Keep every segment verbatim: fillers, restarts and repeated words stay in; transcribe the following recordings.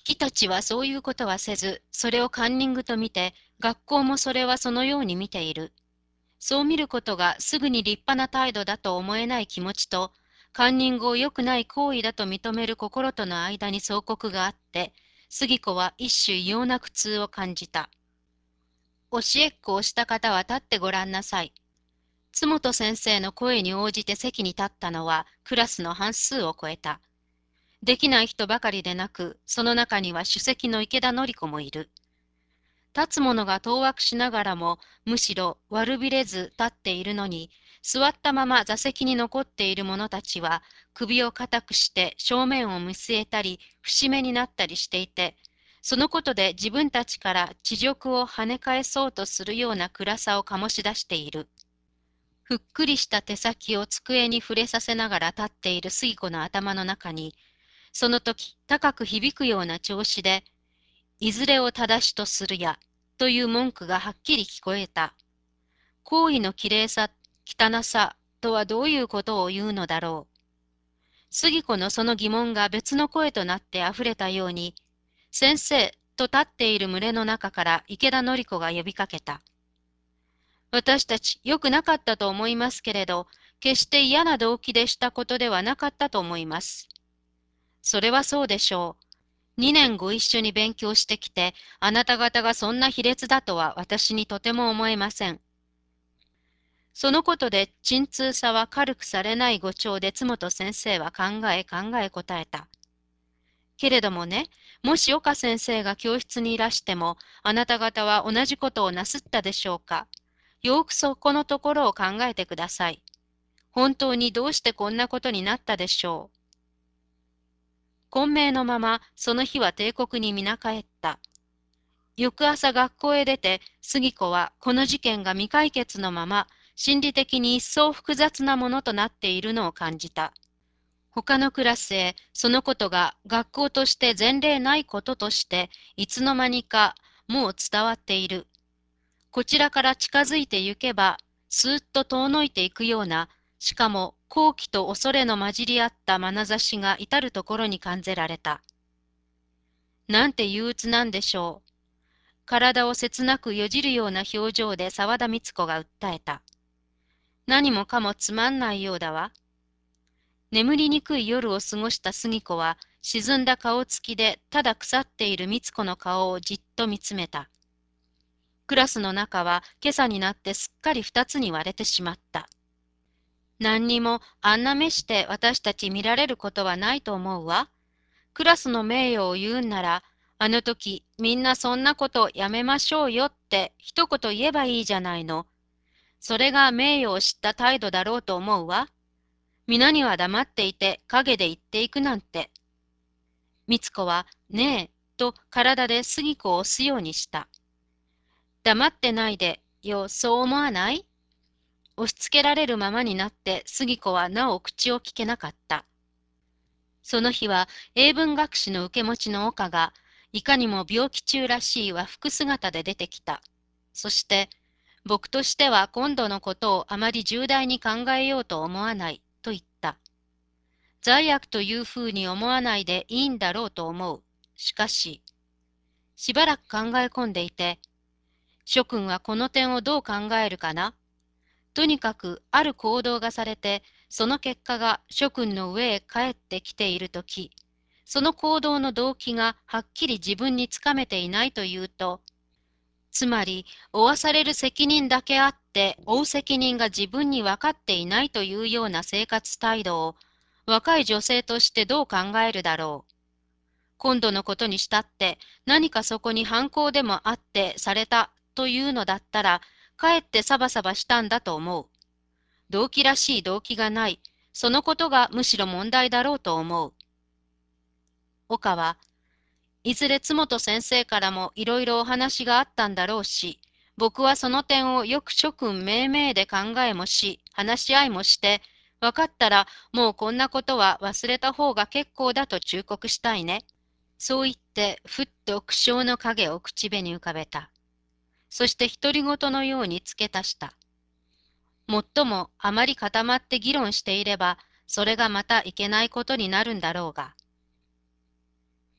きたちはそういうことはせず、それをカンニングと見て、学校もそれはそのように見ている。そう見ることがすぐに立派な態度だと思えない気持ちと、カンニングを良くない行為だと認める心との間に相国があって、杉子は一種異様な苦痛を感じた。教えっこをした方は立ってごらんなさい。津本先生の声に応じて席に立ったのはクラスの半数を超えた。できない人ばかりでなく、その中には首席の池田典子もいる。立つ者が当惑しながらも、むしろ悪びれず立っているのに、座ったまま座席に残っている者たちは、首を固くして正面を見据えたり、節目になったりしていて、そのことで自分たちから恥辱を跳ね返そうとするような暗さを醸し出している。ふっくりした手先を机に触れさせながら立っている杉子の頭の中に、その時高く響くような調子で、いずれを正しとするや、という文句がはっきり聞こえた。行為のきれいさ、汚さとはどういうことを言うのだろう。杉子のその疑問が別の声となってあふれたように、先生と立っている群れの中から池田典子が呼びかけた。私たち良くなかったと思いますけれど、決して嫌な動機でしたことではなかったと思います。それはそうでしょう。二年ご一緒に勉強してきて、あなた方がそんな卑劣だとは私にとても思えません。そのことで鎮痛さは軽くされない語調で津本先生は考え考え答えた。けれどもね、もし岡先生が教室にいらしても、あなた方は同じことをなすったでしょうか。よくそこのところを考えてください。本当にどうしてこんなことになったでしょう。混迷のまま、その日は帝国に皆帰った。翌朝学校へ出て、杉子はこの事件が未解決のまま、心理的に一層複雑なものとなっているのを感じた。他のクラスへそのことが学校として前例ないこととしていつの間にかもう伝わっている。こちらから近づいてゆけばスーッと遠のいていくような、しかも好奇と恐れの混じり合った眼差しが至るところに感じられた。なんて憂鬱なんでしょう。体を切なくよじるような表情で沢田光子が訴えた。何もかもつまんないようだわ。眠りにくい夜を過ごした杉子は、沈んだ顔つきでただ腐っている光子の顔をじっと見つめた。クラスの中は今朝になってすっかり二つに割れてしまった。何にもあんな目して私たち見られることはないと思うわ。クラスの名誉を言うんなら、あの時みんなそんなことやめましょうよって一言言えばいいじゃないの。それが名誉を知った態度だろうと思うわ。皆には黙っていて陰で言っていくなんて。みつ子は、ねえ、と体で杉子を押すようにした。黙ってないで、よ、そう思わない？押し付けられるままになって杉子はなお口を聞けなかった。その日は英文学士の受け持ちの岡が、いかにも病気中らしい和服姿で出てきた。そして、僕としては今度のことをあまり重大に考えようと思わない、と言った。罪悪というふうに思わないでいいんだろうと思う。しかし、しばらく考え込んでいて、諸君はこの点をどう考えるかな。とにかくある行動がされて、その結果が諸君の上へ帰ってきているとき、その行動の動機がはっきり自分につかめていないというと、つまり負わされる責任だけあって負う責任が自分に分かっていないというような生活態度を若い女性としてどう考えるだろう。今度のことにしたって何かそこに反抗でもあってされたというのだったらかえってサバサバしたんだと思う。動機らしい動機がない。そのことがむしろ問題だろうと思う。岡はいずれ津本先生からもいろいろお話があったんだろうし、僕はその点をよく諸君命名で考えもし、話し合いもして、分かったらもうこんなことは忘れた方が結構だと忠告したいね。そう言って、ふっと苦笑の影を口紅に浮かべた。そして独り言のように付け足した。もっともあまり固まって議論していれば、それがまたいけないことになるんだろうが。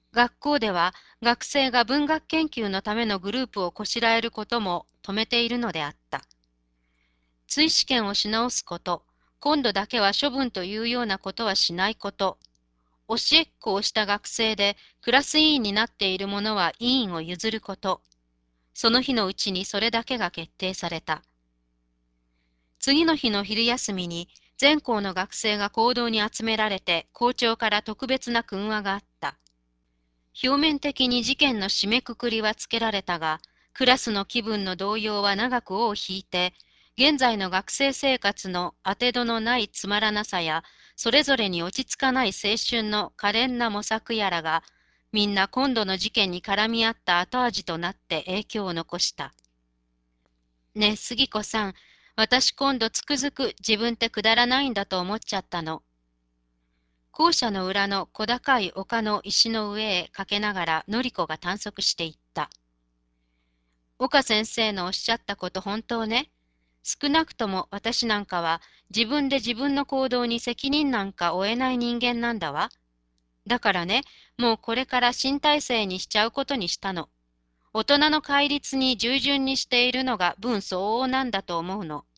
学校では学生が文学研究のためのグループをこしらえることも止めているのであった。追試験をし直すこと、今度だけは処分というようなことはしないこと、教えっ子をした学生でクラス委員になっている者は委員を譲ること、その日のうちにそれだけが決定された。次の日の昼休みに全校の学生が講堂に集められて校長から特別な訓話があった。表面的に事件の締めくくりはつけられたが、クラスの気分の動揺は長く尾を引いて、現在の学生生活の当てどのないつまらなさや、それぞれに落ち着かない青春の可憐な模索やらが、みんな今度の事件に絡み合った後味となって影響を残した。ねえ、杉子さん、私今度つくづく自分ってくだらないんだと思っちゃったの。校舎の裏の小高い丘の石の上へかけながらのりこが探索していった。岡先生のおっしゃったこと本当ね。少なくとも私なんかは自分で自分の行動に責任なんか負えない人間なんだわ。だからね、もうこれから新体制にしちゃうことにしたの。大人の戒律に従順にしているのが分相応なんだと思うの。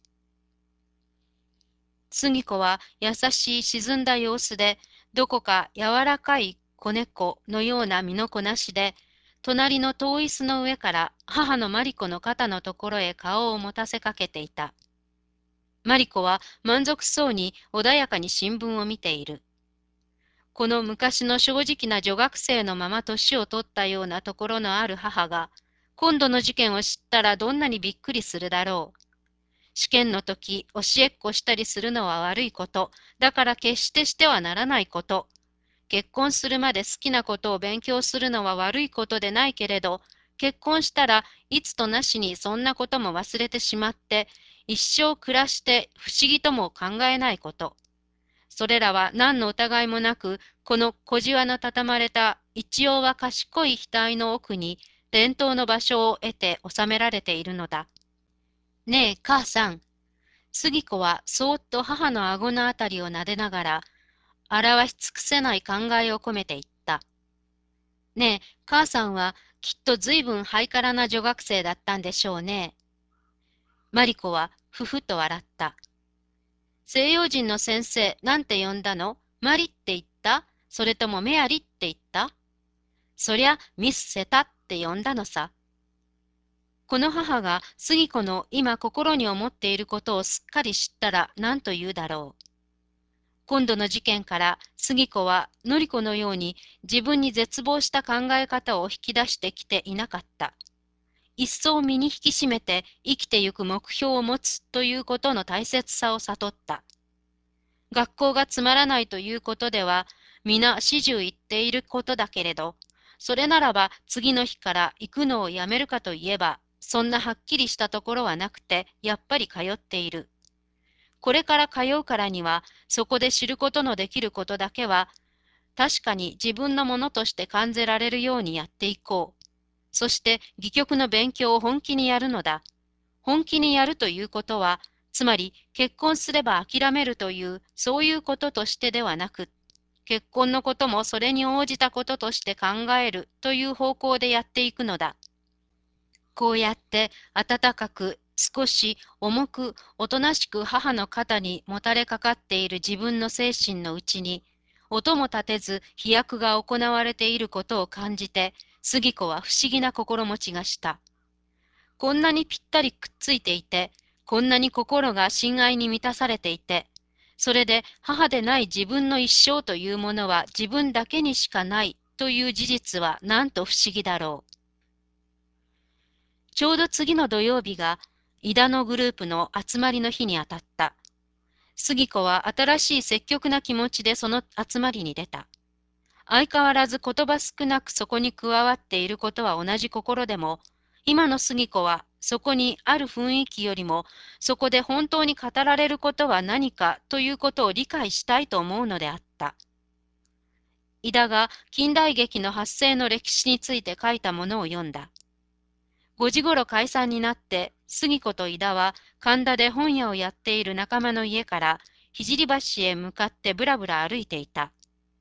杉子は優しい沈んだ様子で、どこか柔らかい子猫のような身のこなしで、隣の遠い椅子の上から母のマリコの肩のところへ顔を持たせかけていた。マリコは満足そうに穏やかに新聞を見ている。この昔の正直な女学生のまま年を取ったようなところのある母が、今度の事件を知ったらどんなにびっくりするだろう。試験の時、教えっこしたりするのは悪いこと。だから決してしてはならないこと。結婚するまで好きなことを勉強するのは悪いことでないけれど、結婚したらいつとなしにそんなことも忘れてしまって、一生暮らして不思議とも考えないこと。それらは何の疑いもなく、この小じわの畳まれた一応は賢い額の奥に伝統の場所を得て収められているのだ。ねえ、母さん。杉子はそーっと母の顎のあたりを撫でながら、表し尽くせない考えを込めて言った。ねえ、母さんはきっとずいぶんハイカラな女学生だったんでしょうね。マリコはふふと笑った。西洋人の先生、なんて呼んだの？マリって言った？それともメアリって言った？そりゃ、ミス・セタって呼んだのさ。この母が杉子の今心に思っていることをすっかり知ったら何と言うだろう。今度の事件から杉子は典子のように自分に絶望した考え方を引き出してきていなかった。一層身に引き締めて生きてゆく目標を持つということの大切さを悟った。学校がつまらないということでは皆始終言っていることだけれど、それならば次の日から行くのをやめるかといえば、そんなはっきりしたところはなくてやっぱり通っている。これから通うからには、そこで知ることのできることだけは、確かに自分のものとして感じられるようにやっていこう。そして戯曲の勉強を本気にやるのだ。本気にやるということは、つまり結婚すれば諦めるという、そういうこととしてではなく、結婚のこともそれに応じたこととして考えるという方向でやっていくのだ。こうやって温かく少し重くおとなしく母の肩にもたれかかっている自分の精神のうちに、音も立てず飛躍が行われていることを感じて、杉子は不思議な心持ちがした。こんなにぴったりくっついていて、こんなに心が親愛に満たされていて、それで母でない自分の一生というものは自分だけにしかないという事実はなんと不思議だろう。ちょうど次の土曜日が、井田のグループの集まりの日にあたった。杉子は新しい積極な気持ちでその集まりに出た。相変わらず言葉少なくそこに加わっていることは同じ心でも、今の杉子はそこにある雰囲気よりも、そこで本当に語られることは何かということを理解したいと思うのであった。井田が近代劇の発生の歴史について書いたものを読んだ。ごじごろ解散になって、杉子と井田は神田で本屋をやっている仲間の家から聖橋へ向かってぶらぶら歩いていた。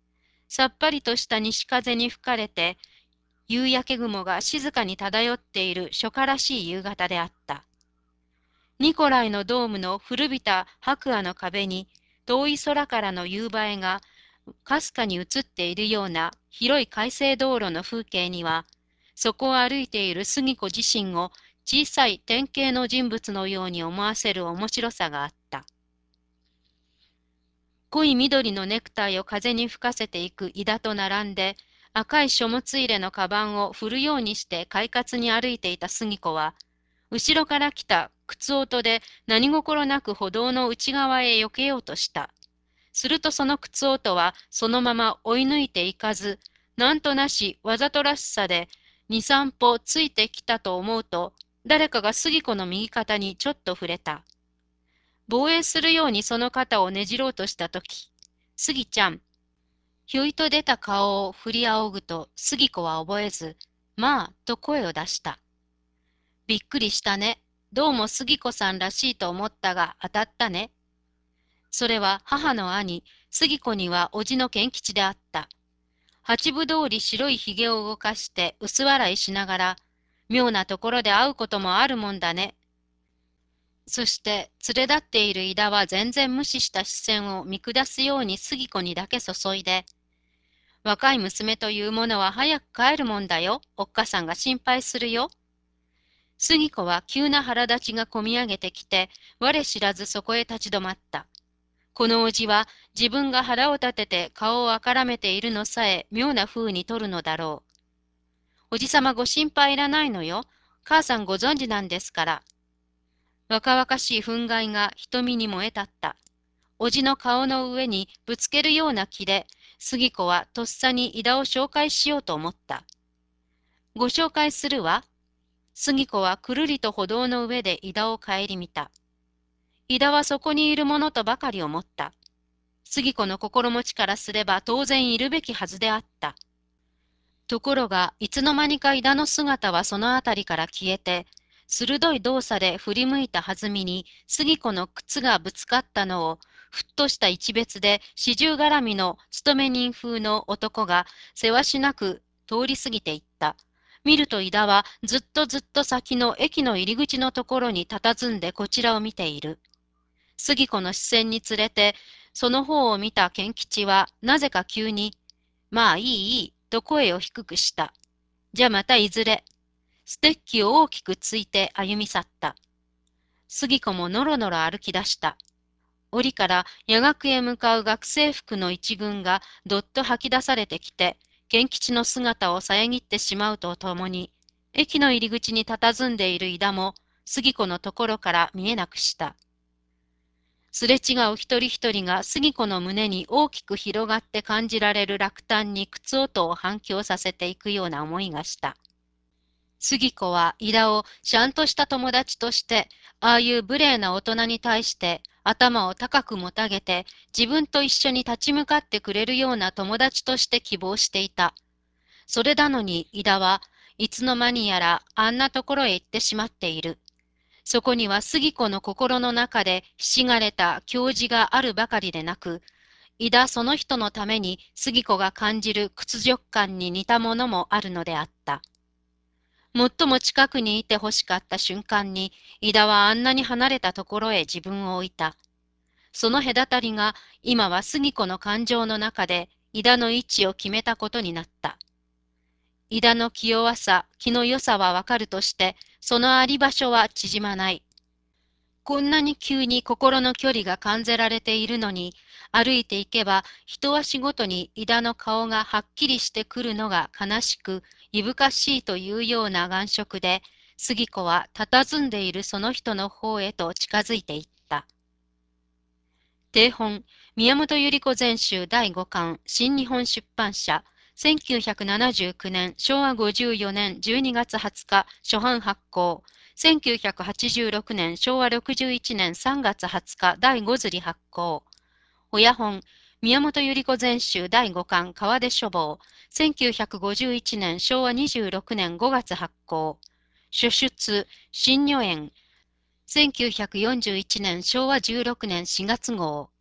さっぱりとした西風に吹かれて、夕焼け雲が静かに漂っている初夏らしい夕方であった。ニコライのドームの古びた白亜の壁に、遠い空からの夕映えがかすかに映っているような広い快晴道路の風景には、そこを歩いている杉子自身を小さい典型の人物のように思わせる面白さがあった。濃い緑のネクタイを風に吹かせていく井田と並んで、赤い書物入れのカバンを振るようにして快活に歩いていた杉子は、後ろから来た靴音で何心なく歩道の内側へ避けようとした。するとその靴音はそのまま追い抜いていかず、なんとなしわざとらしさで二三歩ついてきたと思うと、誰かが杉子の右肩にちょっと触れた。防衛するようにその肩をねじろうとしたとき、杉ちゃん、ひょいと出た顔を振り仰ぐと杉子は覚えず、まあ、と声を出した。びっくりしたね。どうも杉子さんらしいと思ったが当たったね。それは母の兄、杉子には叔父の賢吉であった。八分通り白いひげを動かして薄笑いしながら、妙なところで会うこともあるもんだね。そして連れ立っている井田は全然無視した視線を見下すように杉子にだけ注いで、若い娘というものは早く帰るもんだよ。おっかさんが心配するよ。杉子は急な腹立ちがこみ上げてきて、我知らずそこへ立ち止まった。このおじは自分が腹を立てて顔をあからめているのさえ妙な風に取るのだろう。おじさまご心配いらないのよ。母さんご存知なんですから。若々しい憤慨が瞳に燃えたった。おじの顔の上にぶつけるような気で、杉子はとっさに井田を紹介しようと思った。ご紹介するわ。杉子はくるりと歩道の上で井田を顧みた。井田はそこにいるものとばかり思った。杉子の心持ちからすれば当然いるべきはずであった。ところが、いつの間にか井田の姿はそのあたりから消えて、鋭い動作で振り向いたはずみに、杉子の靴がぶつかったのを、ふっとした一別で四十絡みの勤め人風の男が、せわしなく通り過ぎていった。見ると井田はずっとずっと先の駅の入り口のところに佇んでこちらを見ている。杉子の視線につれて、その方を見た賢吉は、なぜか急に、まあいいいい、と声を低くした。じゃまたいずれ。ステッキを大きくついて歩み去った。杉子ものろのろ歩き出した。檻から夜学へ向かう学生服の一群がどっと吐き出されてきて、賢吉の姿を遮ってしまうとともに、駅の入り口に佇んでいる井田も、杉子のところから見えなくした。すれ違う一人一人が杉子の胸に大きく広がって感じられる落胆に靴音を反響させていくような思いがした。杉子は井田をちゃんとした友達として、ああいう無礼な大人に対して頭を高くもたげて自分と一緒に立ち向かってくれるような友達として希望していた。それなのに井田はいつの間にやらあんなところへ行ってしまっている。そこには杉子の心の中でひしがれた矜持があるばかりでなく、井田その人のために杉子が感じる屈辱感に似たものもあるのであった。最も近くにいて欲しかった瞬間に、井田はあんなに離れたところへ自分を置いた。その隔たりが今は杉子の感情の中で井田の位置を決めたことになった。井田の気弱さ、気の良さはわかるとして、そのあり場所は縮まない。こんなに急に心の距離が感じられているのに、歩いていけば一足ごとに井田の顔がはっきりしてくるのが悲しく、いぶかしいというような眼色で、杉子は佇んでいるその人の方へと近づいていった。定本、宮本百合子全集だいごかん、新日本出版社、せんきゅうひゃくななじゅうきゅうねん、しょうわごじゅうよねんじゅうにがつはつか、初版発行。せんきゅうひゃくはちじゅうろくねん、しょうわろくじゅういちねんさんがつはつか、だいご釣り発行。親本、宮本百合子全集だいごかん、川出書房。せんきゅうひゃくごじゅういちねん、しょうわにじゅうろくねんごがつ発行。書出、新女園。せんきゅうひゃくよんじゅういちねん、しょうわじゅうろくねんしがつ号。